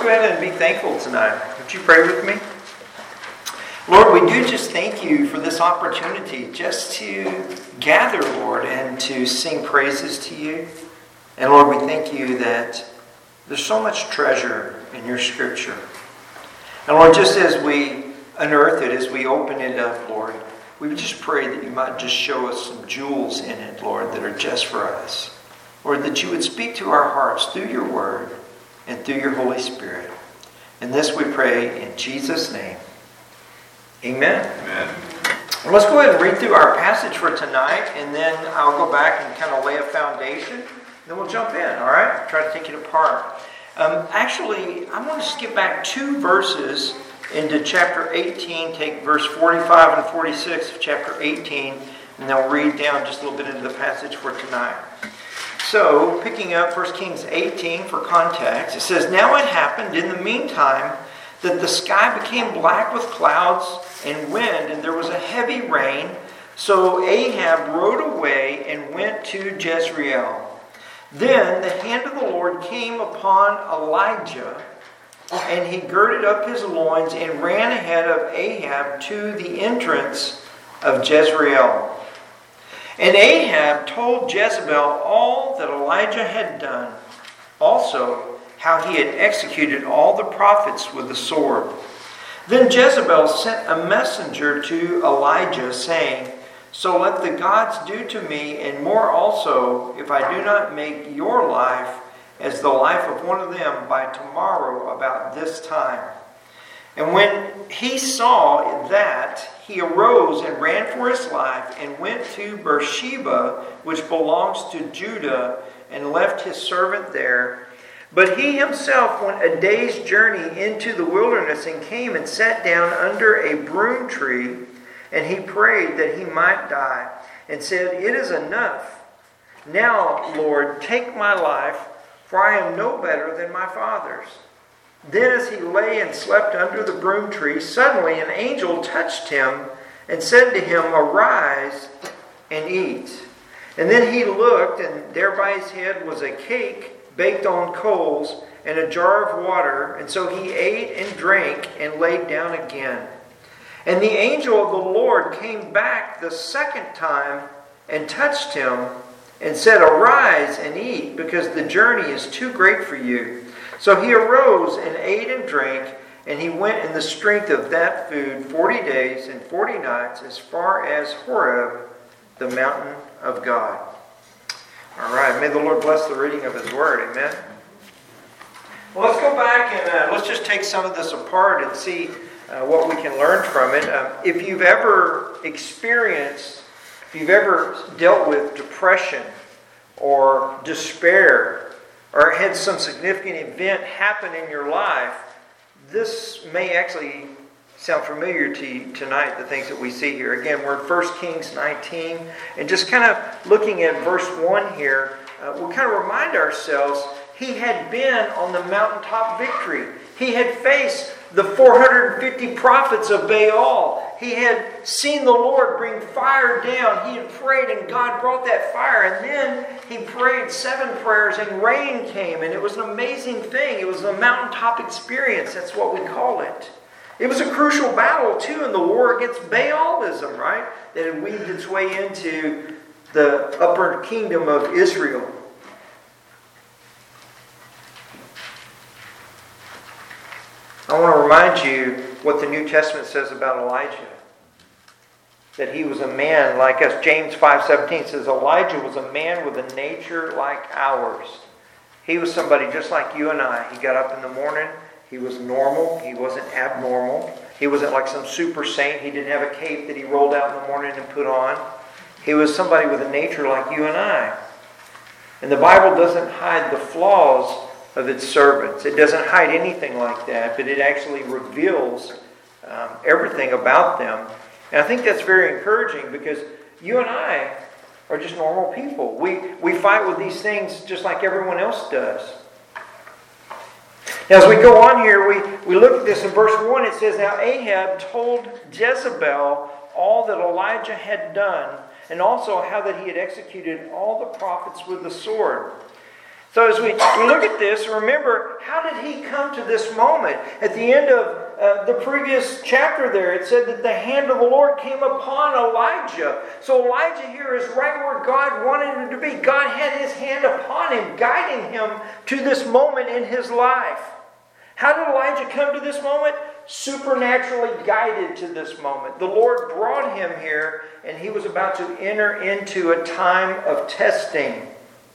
go ahead and be thankful tonight. Would you pray with me? Lord, we do just thank you for this opportunity just to gather, Lord, and to sing praises to you. And Lord, we thank you that there's so much treasure in your scripture. And Lord, just as we unearth it, as we open it up, Lord, we would just pray that you might just show us some jewels in it, Lord, that are just for us. Lord, that you would speak to our hearts through your word and through your Holy Spirit. And this we pray in Jesus' name. Amen. Amen. Well, let's go ahead and read through our passage for tonight, and then I'll go back and kind of lay a foundation. Then we'll jump in, all right? Try to take it apart. Actually, I want to skip back 2 verses into chapter 18. Take verse 45 and 46 of chapter 18, and then we'll read down just a little bit into the passage for tonight. So, picking up 1 Kings 18 for context, it says, "Now it happened in the meantime that the sky became black with clouds and wind, and there was a heavy rain. So Ahab rode away and went to Jezreel. Then the hand of the Lord came upon Elijah, and he girded up his loins and ran ahead of Ahab to the entrance of Jezreel. And Ahab told Jezebel all that Elijah had done, also how he had executed all the prophets with the sword. Then Jezebel sent a messenger to Elijah, saying, So let the gods do to me, and more also, if I do not make your life as the life of one of them by tomorrow about this time. And when he saw that, he arose and ran for his life and went to Beersheba, which belongs to Judah, and left his servant there. But he himself went a day's journey into the wilderness and came and sat down under a broom tree, and he prayed that he might die, and said, It is enough. Now, Lord, take my life, for I am no better than my fathers. Then as he lay and slept under the broom tree, suddenly an angel touched him and said to him, Arise and eat. And then he looked, and there by his head was a cake baked on coals and a jar of water. And so he ate and drank and laid down again. And the angel of the Lord came back the second time and touched him and said, Arise and eat, because the journey is too great for you. So he arose and ate and drank, and he went in the strength of that food 40 days and 40 nights as far as Horeb, the mountain of God. All right, may the Lord bless the reading of his word. Amen. Well, let's go back and let's just take some of this apart and see what we can learn from it. If you've ever dealt with depression or despair, or had some significant event happen in your life, this may actually sound familiar to you tonight, the things that we see here. Again, we're in 1 Kings 19, and just kind of looking at verse 1 here, we'll kind of remind ourselves he had been on the mountaintop victory. He had faced the 450 prophets of Baal. He had seen the Lord bring fire down. He had prayed and God brought that fire. And then he prayed 7 prayers and rain came. And it was an amazing thing. It was a mountaintop experience. That's what we call it. It was a crucial battle too in the war against Baalism, right? That had weaved its way into the upper kingdom of Israel. I want to remind you what the New Testament says about Elijah. That he was a man like us. James 5:17 says Elijah was a man with a nature like ours. He was somebody just like you and I. He got up in the morning. He was normal. He wasn't abnormal. He wasn't like some super saint. He didn't have a cape that he rolled out in the morning and put on. He was somebody with a nature like you and I. And the Bible doesn't hide the flaws of its servants. It doesn't hide anything like that, but it actually reveals everything about them. And I think that's very encouraging because you and I are just normal people. We fight with these things just like everyone else does. Now as we go on here, we look at this in verse 1. It says, Now Ahab told Jezebel all that Elijah had done, and also how that he had executed all the prophets with the sword. So as we look at this, remember, how did he come to this moment? At the end of the previous chapter there, it said that the hand of the Lord came upon Elijah. So Elijah here is right where God wanted him to be. God had his hand upon him, guiding him to this moment in his life. How did Elijah come to this moment? Supernaturally guided to this moment. The Lord brought him here, and he was about to enter into a time of testing.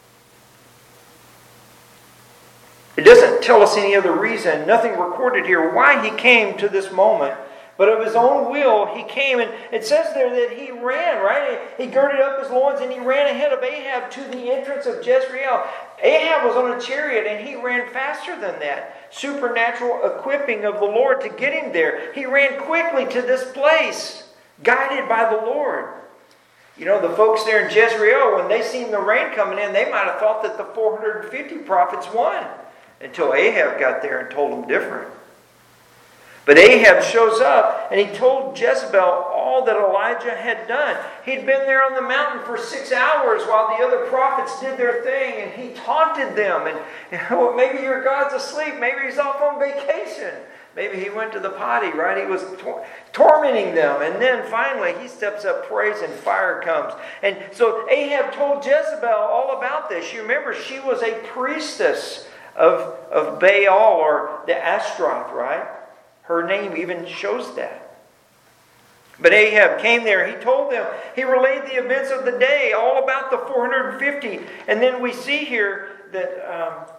It doesn't tell us any other reason, nothing recorded here, why he came to this moment. But of his own will, he came, and it says there that he ran, right? He girded up his loins and he ran ahead of Ahab to the entrance of Jezreel. Ahab was on a chariot and he ran faster than that. Supernatural equipping of the Lord to get him there. He ran quickly to this place, guided by the Lord. You know, the folks there in Jezreel, when they seen the rain coming in, they might have thought that the 450 prophets won. Until Ahab got there and told them different. But Ahab shows up and he told Jezebel all that Elijah had done. He'd been there on the mountain for 6 hours while the other prophets did their thing, and he taunted them. And well, maybe your God's asleep. Maybe he's off on vacation. Maybe he went to the potty, right? He was tormenting them. And then finally he steps up, prays, and fire comes. And so Ahab told Jezebel all about this. You remember, she was a priestess of Baal, or the Ashtaroth, right? Her name even shows that. But Ahab came there. He told them. He relayed the events of the day, all about the 450. And then we see here that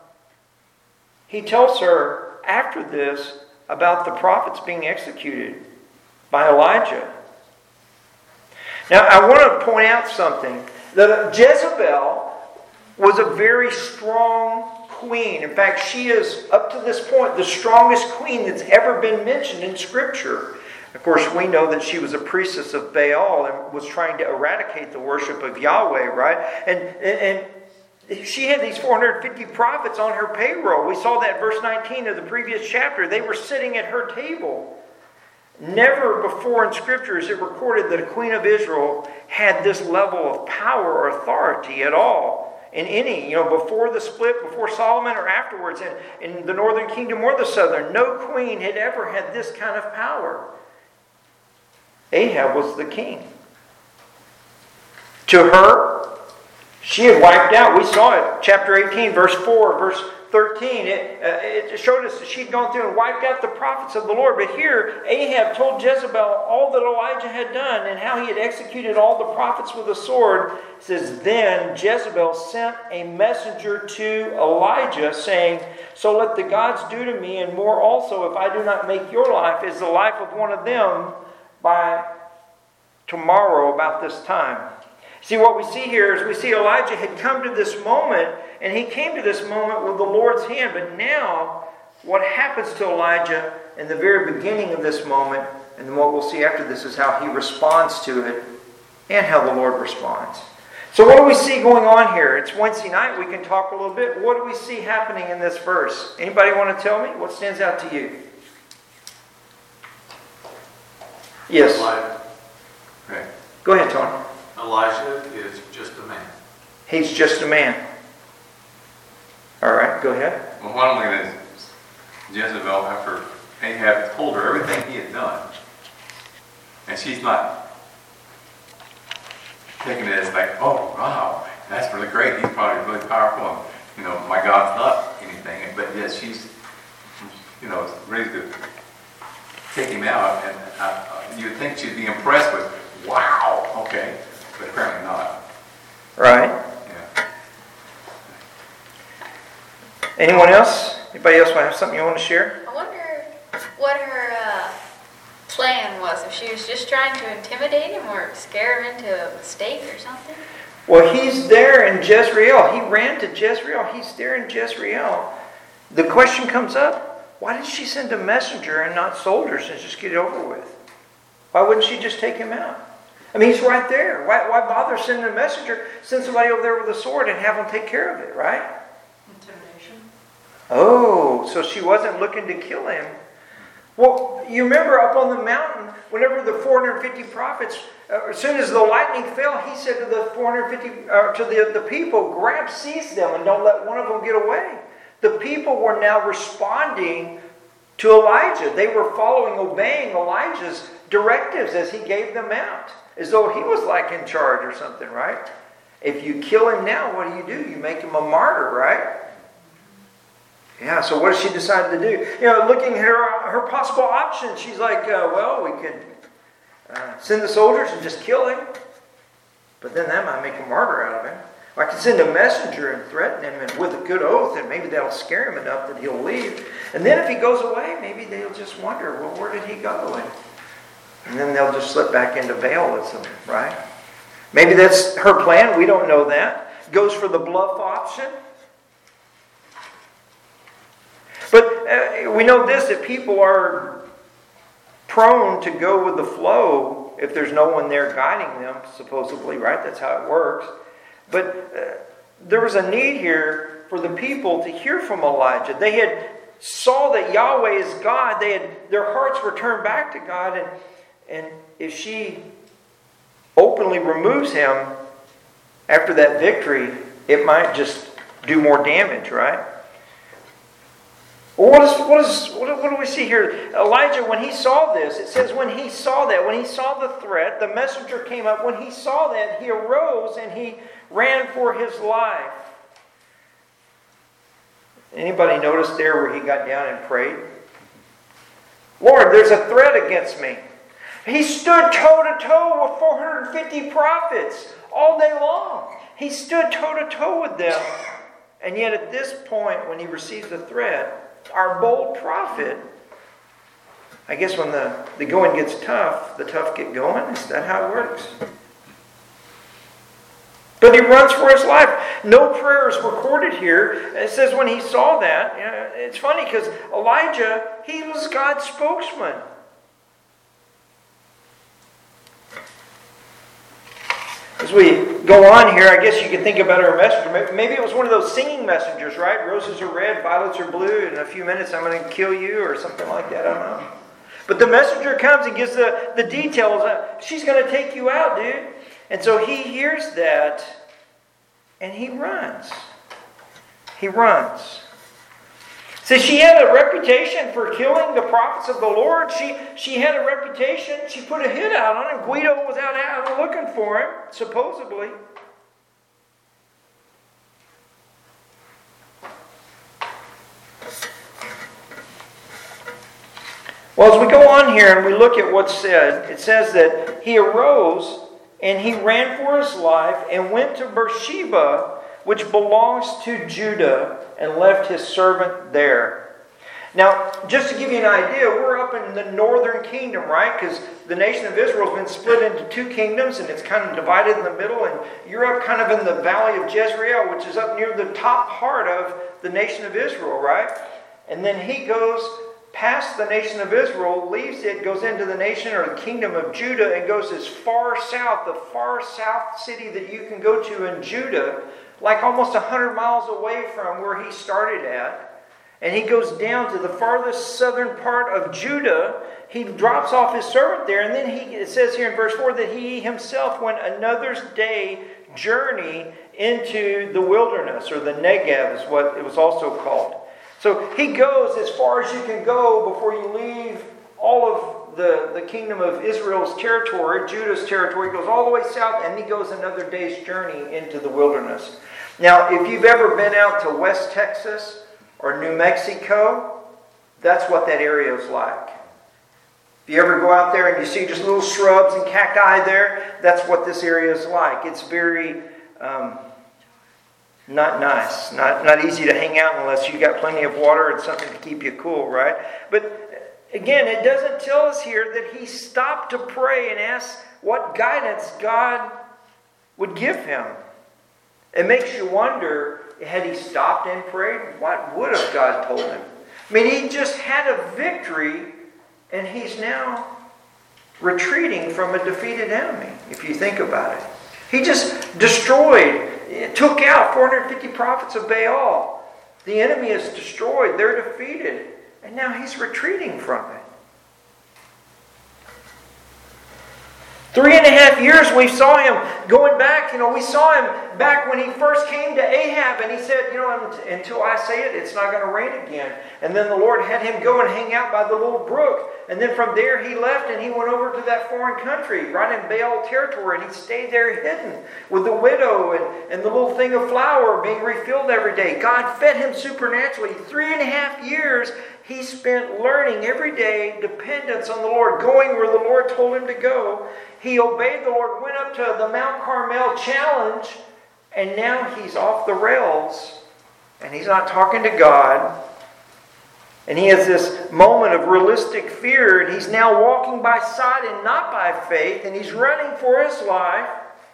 he tells her after this about the prophets being executed by Elijah. Now, I want to point out something. That Jezebel was a very strong queen. In fact, she is, up to this point, the strongest queen that's ever been mentioned in Scripture. Of course, we know that she was a priestess of Baal and was trying to eradicate the worship of Yahweh, right? And she had these 450 prophets on her payroll. We saw that in verse 19 of the previous chapter. They were sitting at her table. Never before in Scripture is it recorded that a queen of Israel had this level of power or authority at all. In any, before the split, before Solomon or afterwards, in the northern kingdom or the southern, no queen had ever had this kind of power. Ahab was the king. To her, she had wiped out. We saw it, chapter 18, verse 4, verse 13. It showed us that she'd gone through and wiped out the prophets of the Lord. But here, Ahab told Jezebel all that Elijah had done and how he had executed all the prophets with a sword. It says, then Jezebel sent a messenger to Elijah, saying, so let the gods do to me, and more also, if I do not make your life as the life of one of them by tomorrow about this time. See, what we see here is we see Elijah had come to this moment, and he came to this moment with the Lord's hand. But now, what happens to Elijah in the very beginning of this moment, and what we'll see after this, is how he responds to it and how the Lord responds. So what do we see going on here? It's Wednesday night. We can talk a little bit. What do we see happening in this verse? Anybody want to tell me? What stands out to you? Yes. Okay. Go ahead, Tony. Elijah is just a man. He's just a man. All right, go ahead. Well, one thing is Jezebel, after Ahab told her everything he had done, and she's not taking it as like, oh, wow, that's really great. He's probably really powerful. And, my God's not anything. But yes, she's, ready to take him out. And you'd think she'd be impressed with, wow, okay. But apparently not. Right. Yeah. Anyone else? Anybody else have something you want to share? I wonder what her plan was. If she was just trying to intimidate him or scare him into a mistake or something. Well, he's there in Jezreel. He ran to Jezreel. He's there in Jezreel. The question comes up, why did she send a messenger and not soldiers and just get it over with? Why wouldn't she just take him out? I mean, he's right there. Why bother sending a messenger? Send somebody over there with a sword and have them take care of it, right? Intimidation. Oh, so she wasn't looking to kill him. Well, you remember up on the mountain, whenever the 450 prophets, as soon as the lightning fell, he said to the 450, to the people, seize them and don't let one of them get away. The people were now responding to Elijah. They were obeying Elijah's directives as he gave them out, as though he was like in charge or something, right? If you kill him now, what do? You make him a martyr, right? Yeah, so what does she decide to do? Looking at her possible options, she's like, well, we could send the soldiers and just kill him. But then that might make a martyr out of him. Or I could send a messenger and threaten him and with a good oath, and maybe that'll scare him enough that he'll leave. And then if he goes away, maybe they'll just wonder, well, where did he go? And then they'll just slip back into Baalism, right? Maybe that's her plan. We don't know that. Goes for the bluff option. But we know this, that people are prone to go with the flow if there's no one there guiding them, supposedly, right? That's how it works. But there was a need here for the people to hear from Elijah. They had saw that Yahweh is God. Their hearts were turned back to God. And if she openly removes him after that victory, it might just do more damage, right? Well, what do we see here? Elijah, when he saw this, it says when he saw the threat, the messenger came up. When he saw that, he arose and he ran for his life. Anybody notice there where he got down and prayed? Lord, there's a threat against me. He stood toe-to-toe with 450 prophets all day long. He stood toe-to-toe with them. And yet at this point, when he receives the threat, our bold prophet, I guess when the going gets tough, the tough get going. Is that how it works? But he runs for his life. No prayer is recorded here. It says when he saw that, it's funny because Elijah, he was God's spokesman. As we go on here, I guess you can think about our messenger. Maybe it was one of those singing messengers, right? Roses are red, violets are blue. In a few minutes I'm going to kill you or something like that. I don't know. But the messenger comes and gives the details. She's going to take you out, dude. And so he hears that and he runs. He runs. See, she had a reputation for killing the prophets of the Lord. She had a reputation. She put a hit out on him. Guido was out looking for him, supposedly. Well, as we go on here and we look at what's said, it says that he arose and he ran for his life and went to Beersheba, which belongs to Judah, and left his servant there. Now, just to give you an idea, we're up in the northern kingdom, right? Because the nation of Israel has been split into two kingdoms, and it's kind of divided in the middle. And you're up kind of in the valley of Jezreel, which is up near the top part of the nation of Israel, right? And then he goes past the nation of Israel, leaves it, goes into the nation or the kingdom of Judah, and goes as far south, the far south city that you can go to in Judah, like almost 100 miles away from where he started at. And he goes down to the farthest southern part of Judah. He drops off his servant there. And then it says here in verse 4 that he himself went another day's journey into the wilderness, or the Negev is what it was also called. So he goes as far as you can go before you leave all of the kingdom of Israel's territory, Judah's territory. He goes all the way south, and he goes another day's journey into the wilderness. Now, if you've ever been out to West Texas or New Mexico, that's what that area is like. If you ever go out there and you see just little shrubs and cacti there, that's what this area is like. It's very not nice, not easy to hang out unless you've got plenty of water and something to keep you cool, right? But again, it doesn't tell us here that he stopped to pray and ask what guidance God would give him. It makes you wonder, had he stopped and prayed, what would have God told him? I mean, he just had a victory, and he's now retreating from a defeated enemy, if you think about it. He just destroyed, took out 450 prophets of Baal. The enemy is destroyed. They're defeated. And now he's retreating from it. 3.5 years we saw him going back. We saw him back when he first came to Ahab, and he said, until I say it, it's not going to rain again. And then the Lord had him go and hang out by the little brook. And then from there he left and he went over to that foreign country, right in Baal territory, and he stayed there hidden with the widow and the little thing of flour being refilled every day. God fed him supernaturally. 3.5 years he spent learning every day, dependence on the Lord, going where the Lord told him to go. He obeyed the Lord, went up to the Mount Carmel challenge, and now he's off the rails, and he's not talking to God. And he has this moment of realistic fear, and he's now walking by sight and not by faith, and he's running for his life.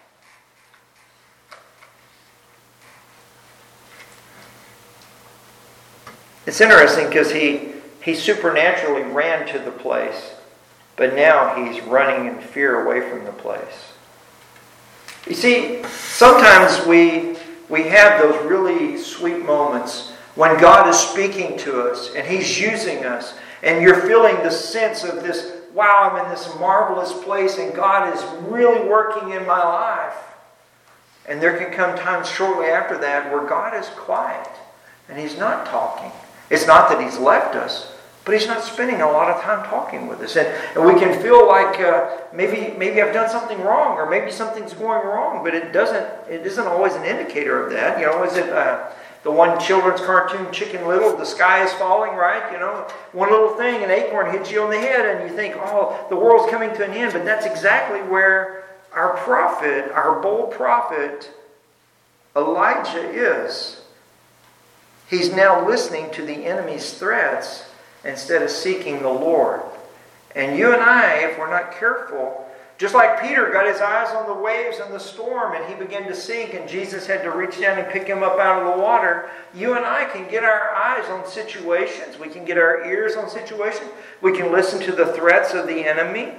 It's interesting because he supernaturally ran to the place, but now he's running in fear away from the place. You see, sometimes we have those really sweet moments when God is speaking to us and He's using us, and you're feeling the sense of this, wow, I'm in this marvelous place and God is really working in my life. And there can come times shortly after that where God is quiet and He's not talking. It's not that He's left us, but He's not spending a lot of time talking with us. And we can feel like maybe I've done something wrong, or maybe something's going wrong, but it isn't always an indicator of that. Is it the one children's cartoon, Chicken Little, the sky is falling, right? One little thing, an acorn hits you on the head, and you think, oh, the world's coming to an end. But that's exactly where our prophet, our bold prophet, Elijah is. He's now listening to the enemy's threats instead of seeking the Lord. And you and I, if we're not careful, just like Peter got his eyes on the waves and the storm and he began to sink and Jesus had to reach down and pick him up out of the water, you and I can get our eyes on situations. We can get our ears on situations. We can listen to the threats of the enemy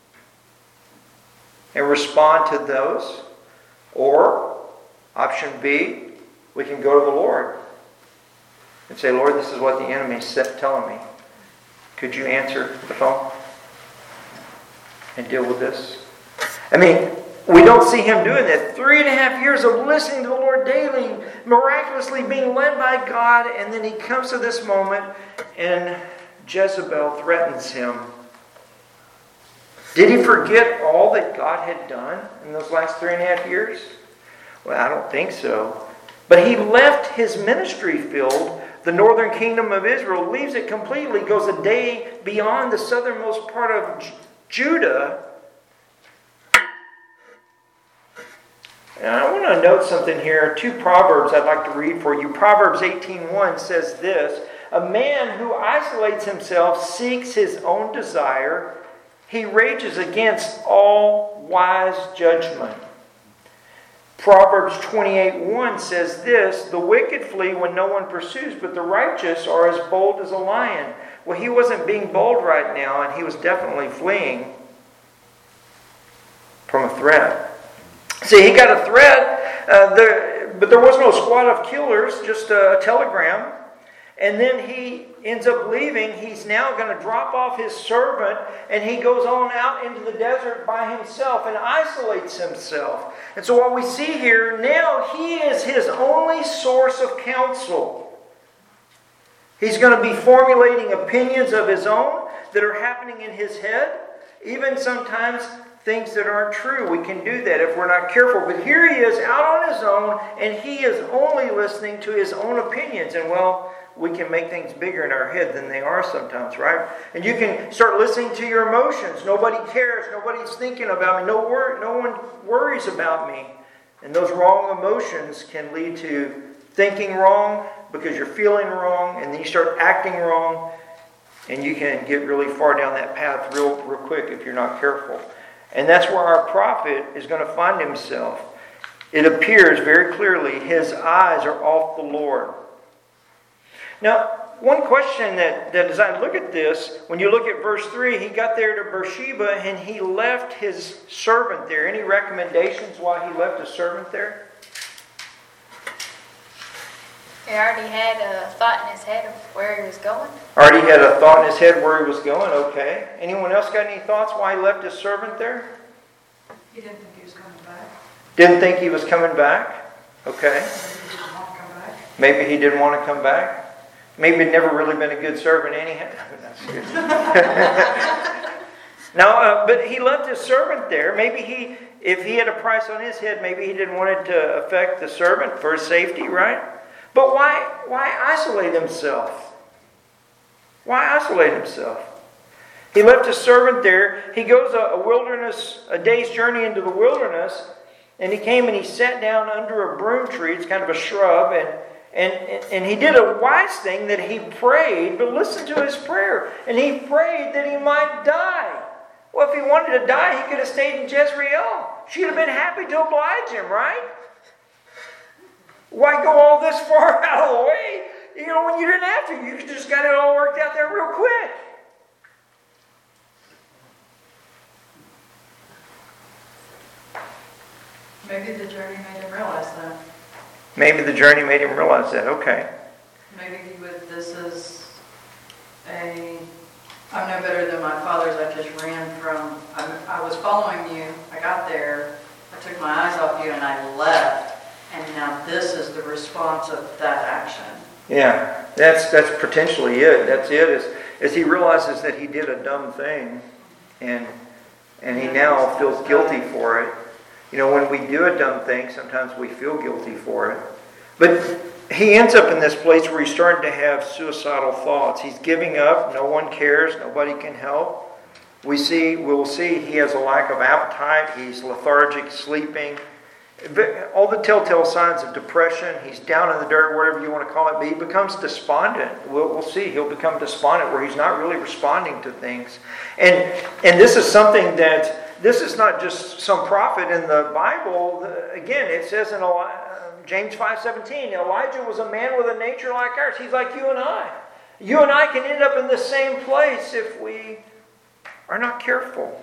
and respond to those. Or, option B, we can go to the Lord and say, Lord, this is what the enemy's telling me. Could you answer the phone and deal with this? We don't see him doing that. 3.5 years of listening to the Lord daily, miraculously being led by God, and then he comes to this moment and Jezebel threatens him. Did he forget all that God had done in those last 3.5 years? Well, I don't think so. But he left his ministry field, the northern kingdom of Israel, leaves it completely, goes a day beyond the southernmost part of Judah. And I want to note something here. 2 Proverbs I'd like to read for you. Proverbs 18:1 says this: a man who isolates himself seeks his own desire. He rages against all wise judgment. Proverbs 28:1 says this: the wicked flee when no one pursues, but the righteous are as bold as a lion. Well, he wasn't being bold right now, and he was definitely fleeing from a threat. See, he got a threat, but there was no squad of killers, just a telegram. And then he ends up leaving. He's now going to drop off his servant, and he goes on out into the desert by himself and isolates himself. And so what we see here, now he is his only source of counsel. He's going to be formulating opinions of his own that are happening in his head, even sometimes things that aren't true. We can do that if we're not careful. But here he is out on his own, and he is only listening to his own opinions. And we can make things bigger in our head than they are sometimes, right? And you can start listening to your emotions. Nobody cares. Nobody's thinking about me. No one worries about me. And those wrong emotions can lead to thinking wrong because you're feeling wrong, and then you start acting wrong, and you can get really far down that path real quick if you're not careful. And that's where our prophet is going to find himself. It appears very clearly his eyes are off the Lord. Now, one question that as I look at this, when you look at verse 3, he got there to Beersheba and he left his servant there. Any recommendations why he left his servant there? He already had a thought in his head of where he was going. Already had a thought in his head where he was going, okay. Anyone else got any thoughts why he left his servant there? He didn't think he was coming back. Didn't think he was coming back? Okay. Maybe he didn't want to come back. Maybe he didn't want to come back. Maybe he'd never really been a good servant anyhow. No, but he left his servant there. Maybe if he had a price on his head, maybe he didn't want it to affect the servant for his safety, right? But why isolate himself? Why isolate himself? He left his servant there. He goes a day's journey into the wilderness, and he came and he sat down under a broom tree. It's kind of a shrub, and he did a wise thing that he prayed, but listen to his prayer. And he prayed that he might die. Well, if he wanted to die, he could have stayed in Jezreel. She'd have been happy to oblige him, right? Why go all this far out of the way? You know, when you didn't have to. You just got it all worked out there real quick. Maybe the journey made him realize that. Maybe the journey made him realize that. Okay. Maybe I'm no better than my fathers. I just ran from, I was following you. I got there. I took my eyes off you and I left. And now this is the response of that action. Yeah, that's potentially it. That's it. Is he realizes that he did a dumb thing, and he now feels guilty for it. You know, when we do a dumb thing, sometimes we feel guilty for it. But he ends up in this place where he's starting to have suicidal thoughts. He's giving up. No one cares. Nobody can help. We'll see he has a lack of appetite. He's lethargic, sleeping. All the telltale signs of depression. He's down in the dirt, whatever you want to call it. But he becomes despondent. We'll see. He'll become despondent where he's not really responding to things. And this is something that... This is not just some prophet in the Bible. Again, it says in James 5:17, Elijah was a man with a nature like ours. He's like you and I. You and I can end up in the same place if we are not careful.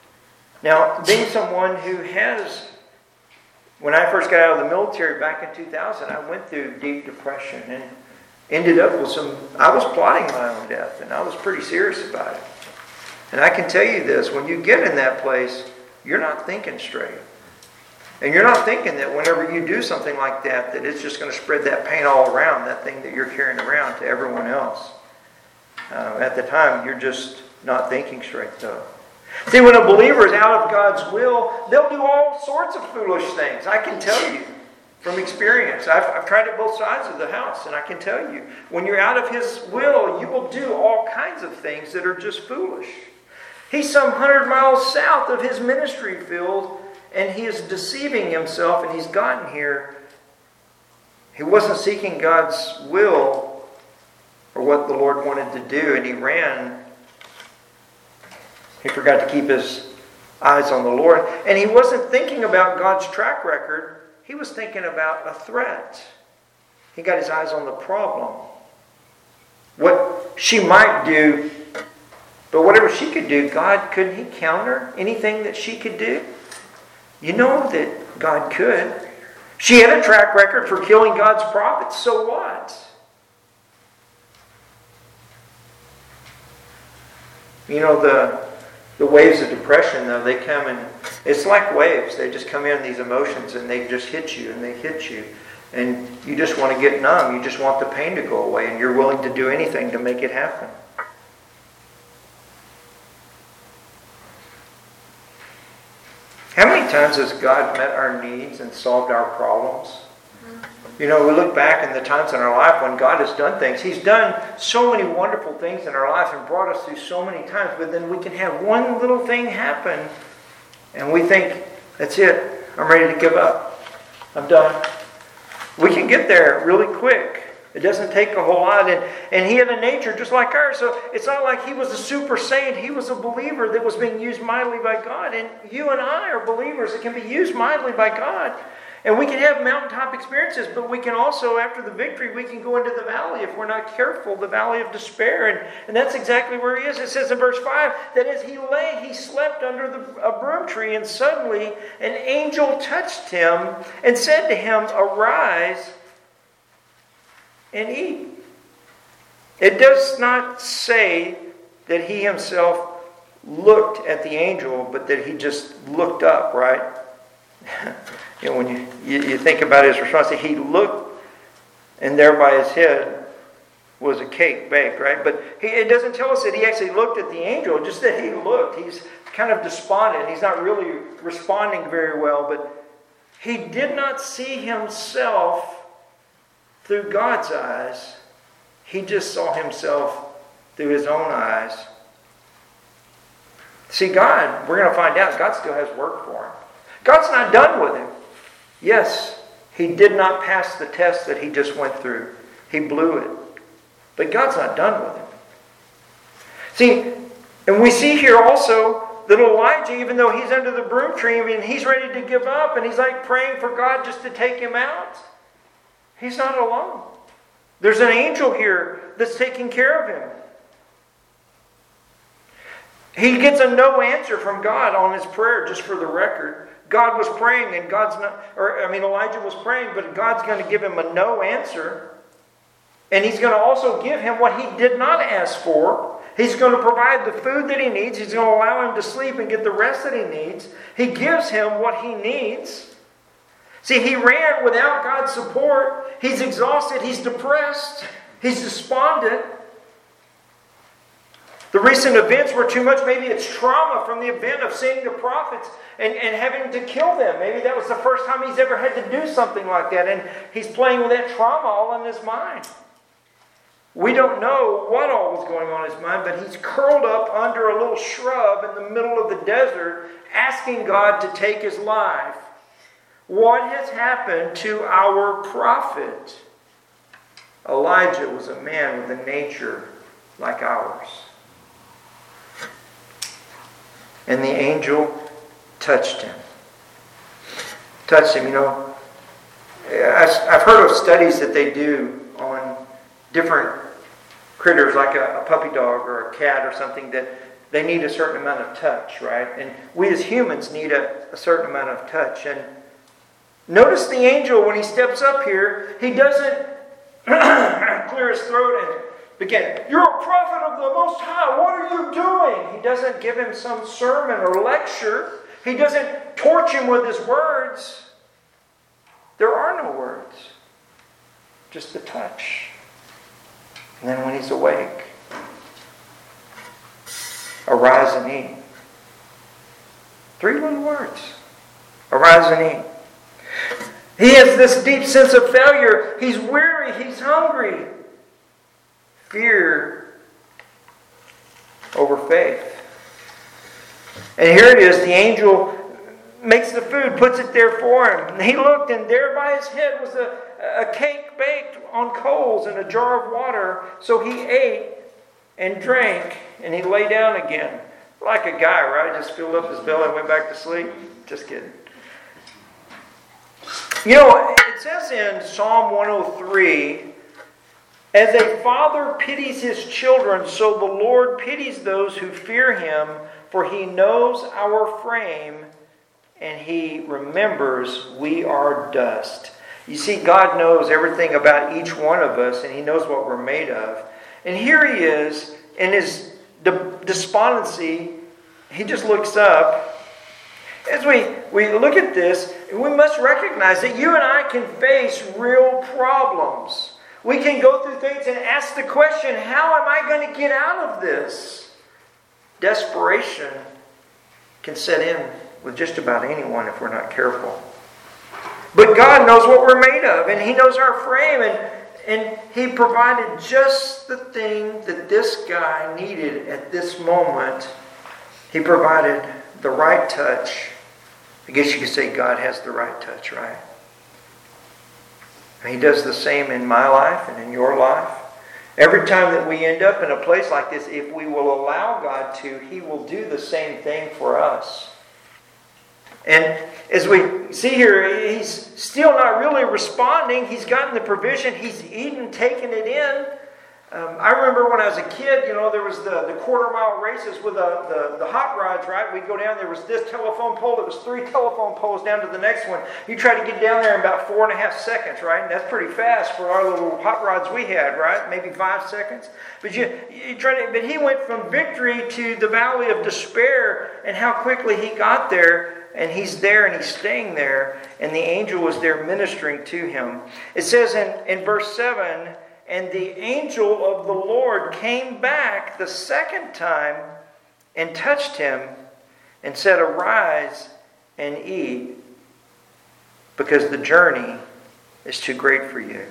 Now, being someone who has... When I first got out of the military back in 2000, I went through deep depression and ended up with I was plotting my own death, and I was pretty serious about it. And I can tell you this, when you get in that place, you're not thinking straight. And you're not thinking that whenever you do something like that it's just going to spread that pain all around, that thing that you're carrying around, to everyone else. At the time, you're just not thinking straight, though. See, when a believer is out of God's will, they'll do all sorts of foolish things. I can tell you from experience. I've tried it both sides of the house, and I can tell you, when you're out of His will, you will do all kinds of things that are just foolish. He's some 100 miles south of his ministry field, and he is deceiving himself, and he's gotten here. He wasn't seeking God's will or what the Lord wanted to do, and he ran. He forgot to keep his eyes on the Lord. And he wasn't thinking about God's track record. He was thinking about a threat. He got his eyes on the problem. What she might do. But whatever she could do, couldn't He counter anything that she could do? You know that God could. She had a track record for killing God's prophets, so what? You know, the waves of depression, though, they come in, it's like waves. They just come in, these emotions, and they just hit you, and they hit you. And you just want to get numb. You just want the pain to go away, and you're willing to do anything to make it happen. How many times has God met our needs and solved our problems? You know, we look back in the times in our life when God has done things. He's done so many wonderful things in our life and brought us through so many times. But then we can have one little thing happen and we think, that's it. I'm ready to give up. I'm done. We can get there really quick. It doesn't take a whole lot. And he had a nature just like ours. So it's not like he was a super saint. He was a believer that was being used mightily by God. And you and I are believers that can be used mightily by God. And we can have mountaintop experiences, but we can also, after the victory, we can go into the valley if we're not careful, the valley of despair. And that's exactly where he is. It says in verse 5 that as he slept under a broom tree, and suddenly an angel touched him and said to him, "Arise and eat." It does not say that he himself looked at the angel, but that he just looked up, right? When you think about his response, he looked, and there by his head was a cake baked, right? But it doesn't tell us that he actually looked at the angel, just that he looked. He's kind of despondent. He's not really responding very well, but he did not see himself through God's eyes. He just saw himself through his own eyes. See, God, we're going to find out, God still has work for him. God's not done with him. Yes, he did not pass the test that he just went through. He blew it. But God's not done with him. See, and we see here also that Elijah, even though he's under the broom tree, he's ready to give up, and he's like praying for God just to take him out. He's not alone. There's an angel here that's taking care of him. He gets a no answer from God on his prayer, just for the record. God was praying and Elijah was praying, but God's going to give him a no answer. And he's going to also give him what he did not ask for. He's going to provide the food that he needs. He's going to allow him to sleep and get the rest that he needs. He gives him what he needs. See, he ran without God's support. He's exhausted. He's depressed. He's despondent. The recent events were too much. Maybe it's trauma from the event of seeing the prophets and having to kill them. Maybe that was the first time he's ever had to do something like that. And he's playing with that trauma all in his mind. We don't know what all was going on in his mind, but he's curled up under a little shrub in the middle of the desert, asking God to take his life. What has happened to our prophet? Elijah was a man with a nature like ours. And the angel touched him. Touched him, I've heard of studies that they do on different critters, like a puppy dog or a cat or something, that they need a certain amount of touch, right? And we as humans need a certain amount of touch. And notice the angel, when he steps up here, he doesn't clear his throat and begin, "You're a prophet of the Most High. What are you doing?" He doesn't give him some sermon or lecture. He doesn't torch him with his words. There are no words. Just the touch. And then when he's awake, arise and eat. 3 little words. Arise and eat. He has this deep sense of failure. He's weary. He's hungry. Fear over faith. And here it is. The angel makes the food, puts it there for him. And he looked, and there by his head was a cake baked on coals and a jar of water. So he ate and drank, and he lay down again. Like a guy, right? Just filled up his belly and went back to sleep. Just kidding. It says in Psalm 103, "As a father pities his children, so the Lord pities those who fear him, for he knows our frame, and he remembers we are dust." You see, God knows everything about each one of us, and he knows what we're made of. And here he is, in his despondency, he just looks up. As we look at this, we must recognize that you and I can face real problems. We can go through things and ask the question, how am I going to get out of this? Desperation can set in with just about anyone if we're not careful. But God knows what we're made of, and he knows our frame, and he provided just the thing that this guy needed at this moment. He provided the right touch. I guess you could say God has the right touch, right? And he does the same in my life and in your life. Every time that we end up in a place like this, if we will allow God to, he will do the same thing for us. And as we see here, he's still not really responding. He's gotten the provision. He's eaten, taken it in. I remember when I was a kid, there was the quarter-mile races with the hot rods, right? We'd go down, there was this telephone pole, there was 3 telephone poles down to the next one. You try to get down there in about 4.5 seconds, right? And that's pretty fast for our little hot rods we had, right? Maybe 5 seconds. But you try to, but he went from victory to the valley of despair, and how quickly he got there. And he's there and he's staying there, and the angel was there ministering to him. It says in verse 7, and the angel of the Lord came back the second time and touched him and said, arise and eat, because the journey is too great for you.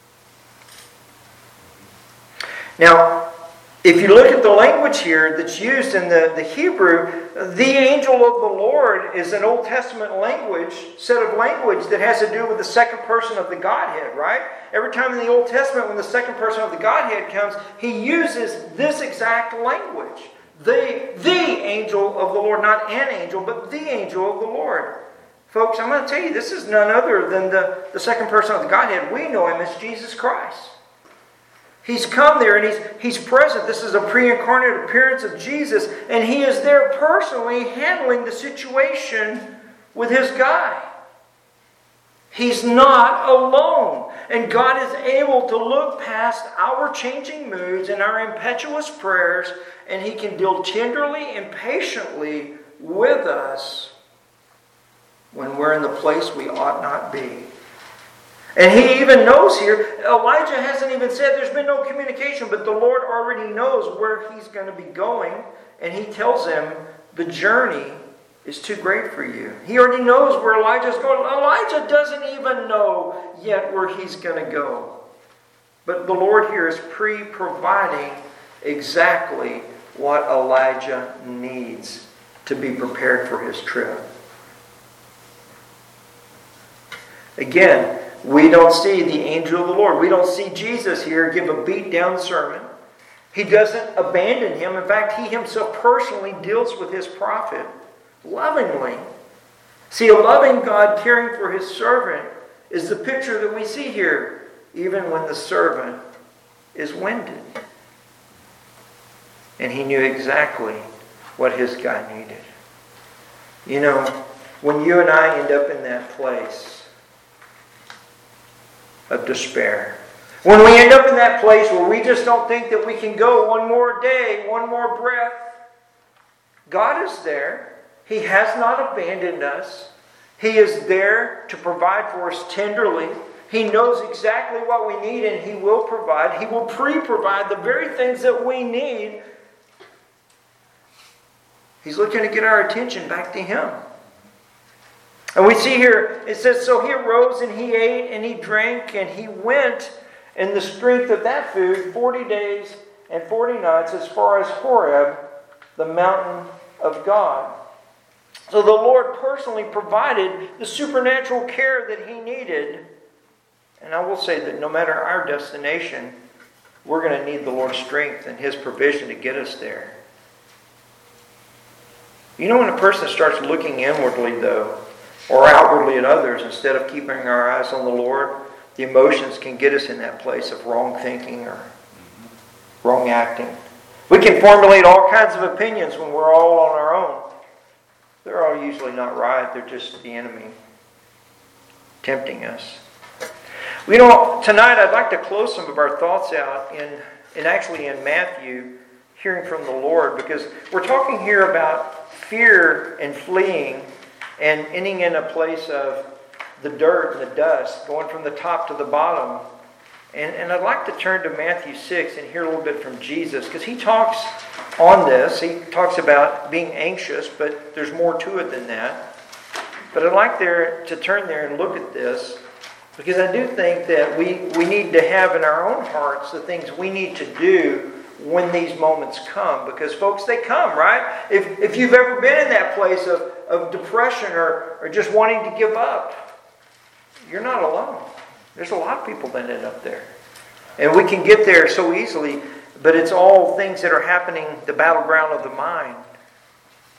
Now, if you look at the language here that's used in the Hebrew, the angel of the Lord is an Old Testament set of language that has to do with the second person of the Godhead, right? Every time in the Old Testament when the second person of the Godhead comes, he uses this exact language. The angel of the Lord, not an angel, but the angel of the Lord. Folks, I'm going to tell you, this is none other than the second person of the Godhead. We know him as Jesus Christ. He's come there and he's present. This is a pre-incarnate appearance of Jesus, and he is there personally handling the situation with his guy. He's not alone. And God is able to look past our changing moods and our impetuous prayers, and he can deal tenderly and patiently with us when we're in the place we ought not be. And he even knows here, Elijah hasn't even said there's been no communication, but the Lord already knows where he's going to be going. And he tells him the journey is too great for you. He already knows where Elijah's going. Elijah doesn't even know yet where he's going to go. But the Lord here is providing exactly what Elijah needs to be prepared for his trip. Again, we don't see the angel of the Lord. We don't see Jesus here give a beat-down sermon. He doesn't abandon him. In fact, he himself personally deals with his prophet lovingly. See, a loving God caring for his servant is the picture that we see here, even when the servant is winded. And he knew exactly what his guy needed. You know, when you and I end up in that place of despair, when we end up in that place where we just don't think that we can go one more day, one more breath, God is there. He has not abandoned us. He is there to provide for us tenderly. He knows exactly what we need, and he will provide. He will pre-provide the very things that we need. He's looking to get our attention back to him. And we see here, it says, so he arose and he ate and he drank and he went in the strength of that food 40 days and 40 nights as far as Horeb, the mountain of God. So the Lord personally provided the supernatural care that he needed. And I will say that no matter our destination, we're going to need the Lord's strength and his provision to get us there. You know, when a person starts looking inwardly, though, or outwardly at others, instead of keeping our eyes on the Lord, the emotions can get us in that place of wrong thinking or wrong acting. We can formulate all kinds of opinions when we're all on our own. They're all usually not right. They're just the enemy tempting us. You know, tonight I'd like to close some of our thoughts out in Matthew, hearing from the Lord, because we're talking here about fear and fleeing and ending in a place of the dirt and the dust, going from the top to the bottom. And I'd like to turn to Matthew 6 and hear a little bit from Jesus, because he talks on this. He talks about being anxious, but there's more to it than that. But I'd like to turn there and look at this, because I do think that we need to have in our own hearts the things we need to do when these moments come. Because, folks, they come, right? If you've ever been in that place of depression or just wanting to give up, you're not alone. There's a lot of people that end up there. And we can get there so easily, but it's all things that are happening, the battleground of the mind.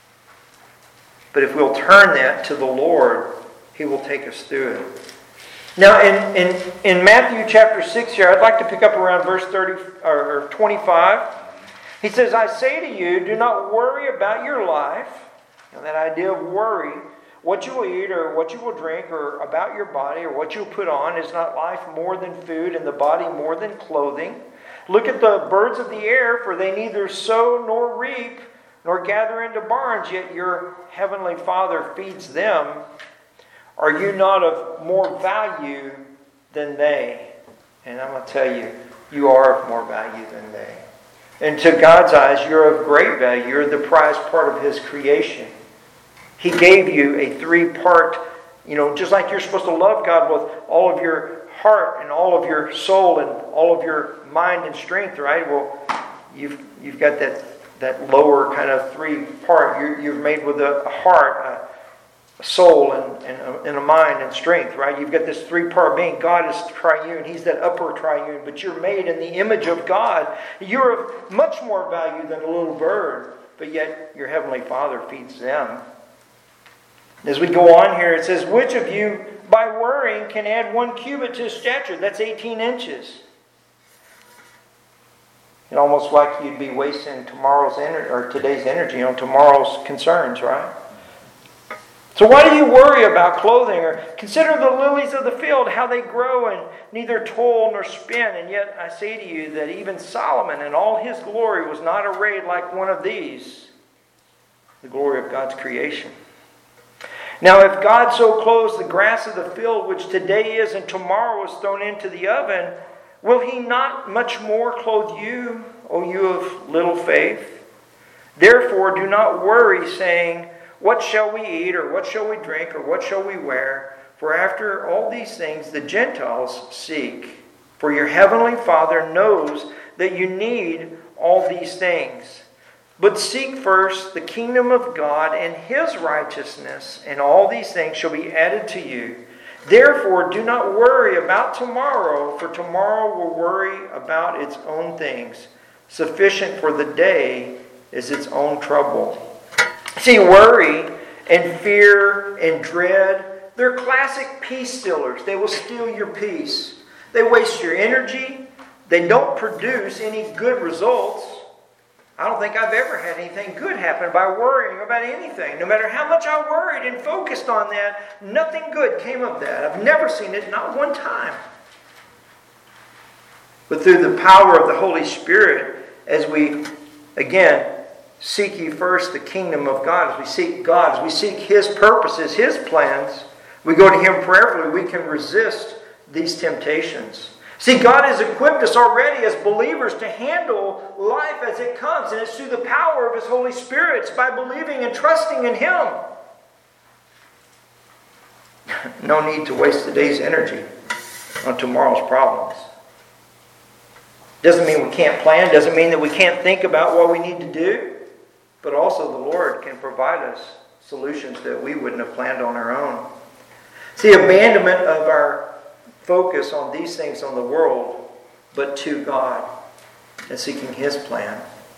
But if we'll turn that to the Lord, he will take us through it. Now, in Matthew chapter 6 here, I'd like to pick up around verse 30 or 25. He says, I say to you, do not worry about your life. Now, that idea of worry, what you will eat or what you will drink or about your body or what you will put on, is not life more than food and the body more than clothing? Look at the birds of the air, for they neither sow nor reap nor gather into barns, yet your heavenly Father feeds them. Are you not of more value than they? And I'm going to tell you, you are of more value than they. And to God's eyes, you're of great value. You're the prized part of His creation. He gave you a 3-part, just like you're supposed to love God with all of your heart and all of your soul and all of your mind and strength, right? Well, you've got that lower kind of 3-part. You're made with a heart, a soul, and a mind and strength, right? You've got this 3-part being. God is triune. He's that upper triune. But you're made in the image of God. You're of much more value than a little bird. But yet your heavenly Father feeds them. As we go on here, it says, which of you, by worrying, can add 1 cubit to his stature? That's 18 inches. It's almost like you'd be wasting tomorrow's energy or today's energy on tomorrow's concerns, right? So why do you worry about clothing? Or consider the lilies of the field, how they grow and neither toil nor spin. And yet I say to you that even Solomon in all his glory was not arrayed like one of these, the glory of God's creation. Now if God so clothes the grass of the field, which today is and tomorrow is thrown into the oven, will He not much more clothe you, O you of little faith? Therefore do not worry, saying, what shall we eat, or what shall we drink, or what shall we wear? For after all these things the Gentiles seek. For your heavenly Father knows that you need all these things. But seek first the kingdom of God and His righteousness, and all these things shall be added to you. Therefore do not worry about tomorrow, for tomorrow will worry about its own things. Sufficient for the day is its own trouble. See, worry and fear and dread, they're classic peace stealers. They will steal your peace. They waste your energy. They don't produce any good results. I don't think I've ever had anything good happen by worrying about anything. No matter how much I worried and focused on that, nothing good came of that. I've never seen it, not one time. But through the power of the Holy Spirit, as we, again, seek ye first the kingdom of God, as we seek God, as we seek His purposes, His plans, we go to Him prayerfully, we can resist these temptations. See, God has equipped us already as believers to handle life as it comes, and it's through the power of His Holy Spirit. It's by believing and trusting in Him. No need to waste the day's energy on tomorrow's problems. Doesn't mean we can't plan, doesn't mean that we can't think about what we need to do, but also the Lord can provide us solutions that we wouldn't have planned on our own. See, abandonment of our focus on these things on the world, but to God and seeking His plan.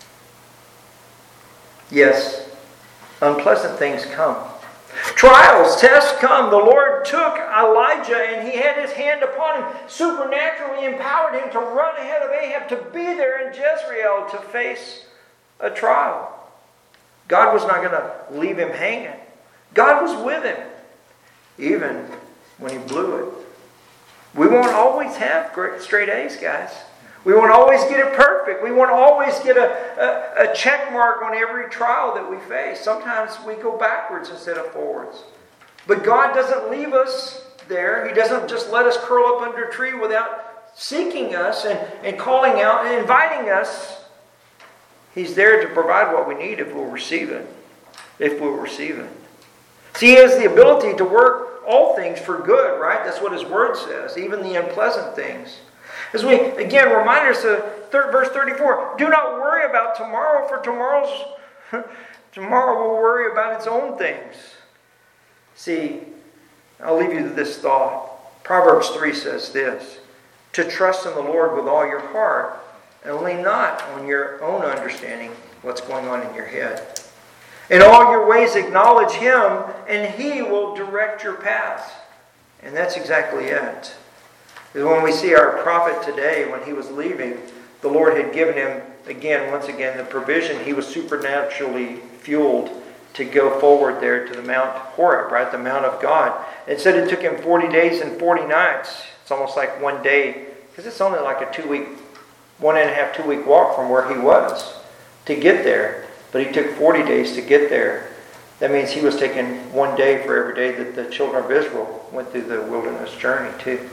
Yes, unpleasant things come. Trials, tests come. The Lord took Elijah and He had His hand upon him, supernaturally empowered him to run ahead of Ahab, to be there in Jezreel to face a trial. God was not going to leave him hanging. God was with him, even when he blew it. We won't always have great straight A's, guys. We won't always get it perfect. We won't always get a check mark on every trial that we face. Sometimes we go backwards instead of forwards. But God doesn't leave us there. He doesn't just let us curl up under a tree without seeking us and calling out and inviting us. He's there to provide what we need if we'll receive it. If we'll receive it. See, He has the ability to work all things for good, right? That's what His Word says, even the unpleasant things. As we, again, remind us of verse 34, do not worry about tomorrow, for tomorrow will worry about its own things. See, I'll leave you with this thought. Proverbs 3 says this, to trust in the Lord with all your heart, and lean not on your own understanding what's going on in your head. In all your ways acknowledge Him, and He will direct your paths. And that's exactly it. Because when we see our prophet today, when he was leaving, the Lord had given him, once again, the provision. He was supernaturally fueled to go forward there to the Mount Horeb, right? The Mount of God. It said it took him 40 days and 40 nights. It's almost like one day, because it's only like a 1.5-2 week walk from where he was to get there. But he took 40 days to get there. That means he was taking 1 day for every day that the children of Israel went through the wilderness journey too.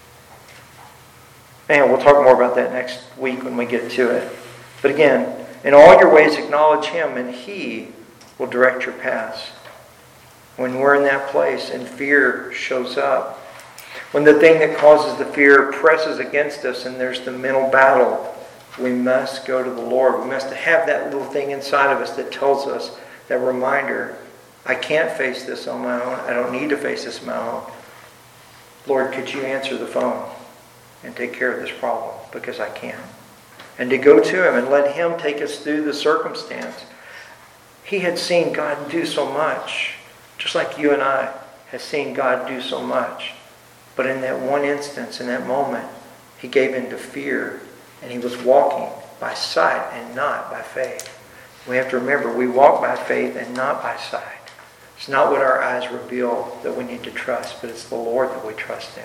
Man, we'll talk more about that next week when we get to it. But again, in all your ways acknowledge Him, and He will direct your paths. When we're in that place and fear shows up, when the thing that causes the fear presses against us and there's the mental battle, we must go to the Lord. We must have that little thing inside of us that tells us, that reminder, I can't face this on my own. I don't need to face this on my own. Lord, could you answer the phone and take care of this problem? Because I can't. And to go to Him and let Him take us through the circumstance. He had seen God do so much, just like you and I have seen God do so much. But in that one instance, in that moment, He gave in to fear, and He was walking by sight and not by faith. We have to remember, we walk by faith and not by sight. It's not what our eyes reveal that we need to trust, but it's the Lord that we trust in.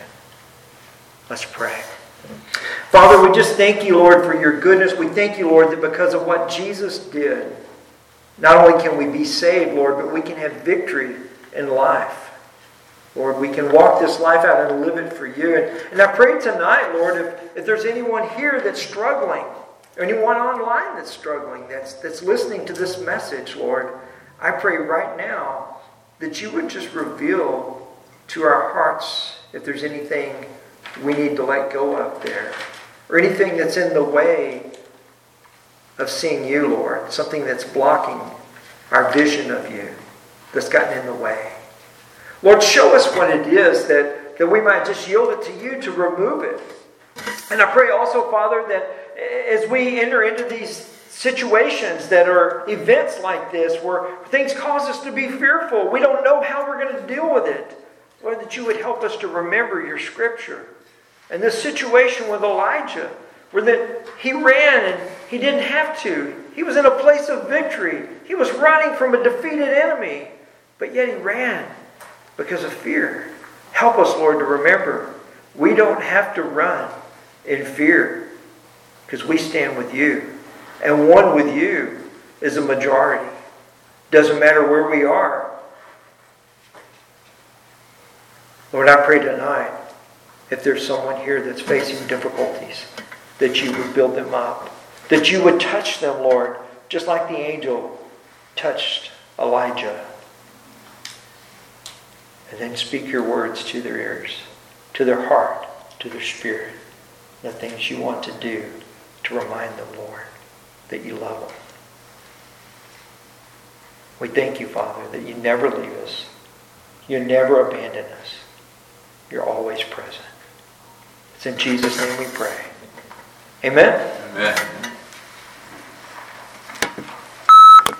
Let's pray. Father, we just thank you, Lord, for your goodness. We thank you, Lord, that because of what Jesus did, not only can we be saved, Lord, but we can have victory in life. Lord, we can walk this life out and live it for you. And I pray tonight, Lord, if there's anyone here that's struggling, or anyone online that's struggling, that's listening to this message, Lord, I pray right now that you would just reveal to our hearts if there's anything we need to let go of there, or anything that's in the way of seeing you, Lord, something that's blocking our vision of you, that's gotten in the way. Lord, show us what it is that we might just yield it to you to remove it. And I pray also, Father, that as we enter into these situations that are events like this, where things cause us to be fearful, we don't know how we're going to deal with it, Lord, that you would help us to remember your Scripture. And this situation with Elijah, where that he ran and he didn't have to. He was in a place of victory. He was running from a defeated enemy, but yet he ran because of fear. Help us, Lord, to remember we don't have to run in fear because we stand with you. And one with you is a majority. Doesn't matter where we are. Lord, I pray tonight, if there's someone here that's facing difficulties, that you would build them up. That you would touch them, Lord, just like the angel touched Elijah. And then speak your words to their ears, to their heart, to their spirit. The things you want to do to remind them, Lord, that you love them. We thank you, Father, that you never leave us. You never abandon us. You're always present. It's in Jesus' name we pray. Amen? Amen.